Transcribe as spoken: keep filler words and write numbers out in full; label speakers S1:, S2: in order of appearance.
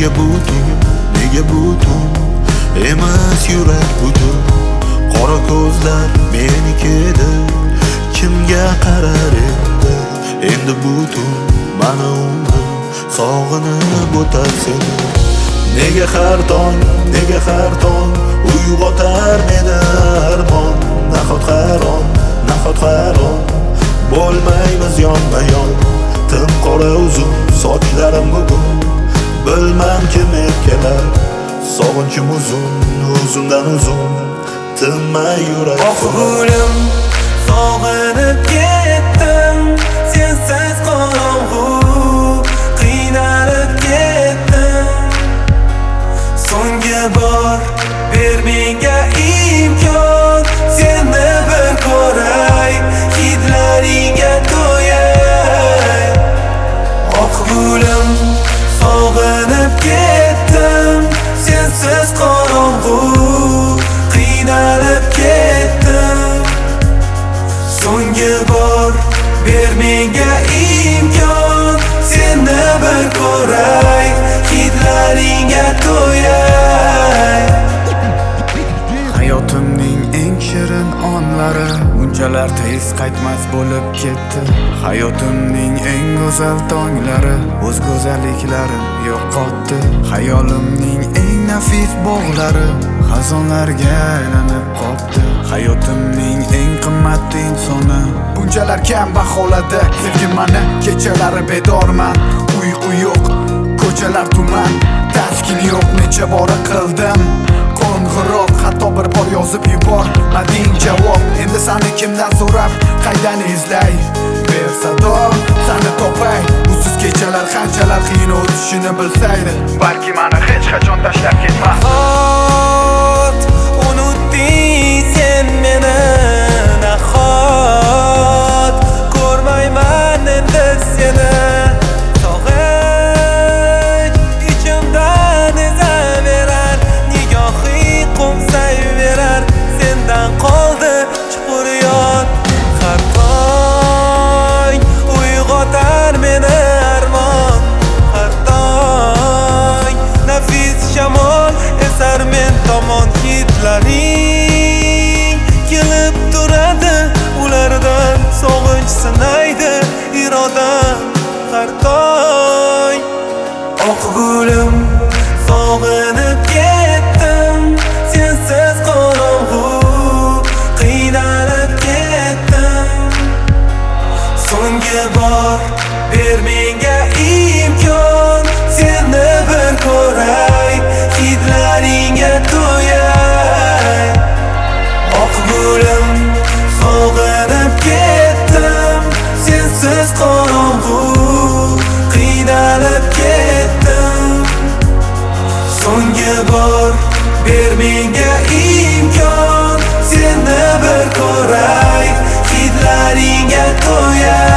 S1: Nega butun, nega butun emas yurak butun. Qora ko'zlar menikida, kimga qarar endi? Endi butun mana umrim sog'inib o'tar seni. Nega har tong, nega har tong uyg'otar meni armon. Nahot harom, nahot harom bo'lmaymiz yonma-yon. Tim qora uzun sochlarim bugun bilmam kim erkalar. Sog'inchim uzun, uzundan uzun tinmay yurak.
S2: Oh gulim, sog'inib ketdim, sensiz qorong'u qiynalib ketdim. So'nggi bor ber menga imkon, seni bir ko'ray, hidlaringga to'yay. Oh gulim, sog'inib ketdim, sensiz qorong'u qiynalib ketdim. So'nggi bor ber menga imkon, seni bir ko'ray, hidlaringga to'yay.
S3: Hayotimning eng shirin onlari bunchalar tez qaytmas bo'lib ketdi. Hayotimning eng go'zal tonglari o'z go'zalliklarim yo'qotdi. Hayolimning eng nafis bog'lari xazonlarga aylanib qoldi. Hayotimning eng qimmat insoni bunchalar kam baholadi. Sevgim mani kechalari bedorman, uyqu yo'q, ko'chalar tuman, taskin yo'q. Necha bora qildim qo'ng'iroq, hatto bir bor yozib yubormading javob. Endi sani kimdan so'rab, qaydan izlay? Ber sado, sani topay. Usiz kechalar qanchalar qiyin o'tishini bilsaydi, balki mani hech qachon tashlab ketmas.
S2: Nahot unutding sen meni, nahot ko'rmayman endi seni. Sog'inch ichimdan ezaverar, nigohing qo'msayverar. Sendan qoldi chuqur yod, har tong uyg'otar meni armon. Har tong nafis shamol esar men tomon. Hidlaring kelib turadi, ulardan sog'inch sinaydi irodam har tong. Oh gulim, sog'inib ketdim, sensiz qorong'u qiynalib ketdim. So'nggi bor ber menga imkon, seni bir ko'ray, hidlaringga to'yay. Oh gulim, sog'inib ketdim, sensiz qorong'u qiynalib ketdim. So'nggi bor ber menga imkon, seni bir ko'ray, hidlaringga to'yay.